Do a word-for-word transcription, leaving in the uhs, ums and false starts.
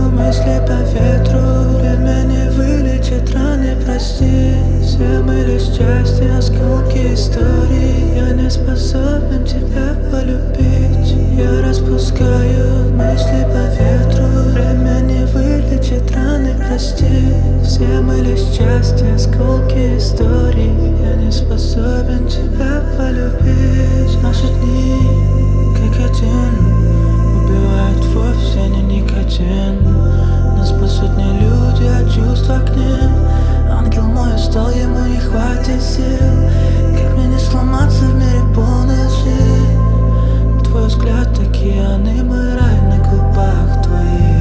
мысли по ветру. Время не вылечит раны, прости. Все мы лишь части, осколки истории. Я не способен тебя полюбить. Я распускаю мысли по ветру. Время не вылечит раны, прости. Все мы лишь части, осколки истории. Я не способен тебя полюбить. Наши дни, как один, убивают вовсе не никотин. Нас спасут не люди, а чувства к ним. Ангел мой устал, ему не хватит сил. Как мне не сломаться в мире полной лжи? Твой взгляд океан и мой рай на губах твоих.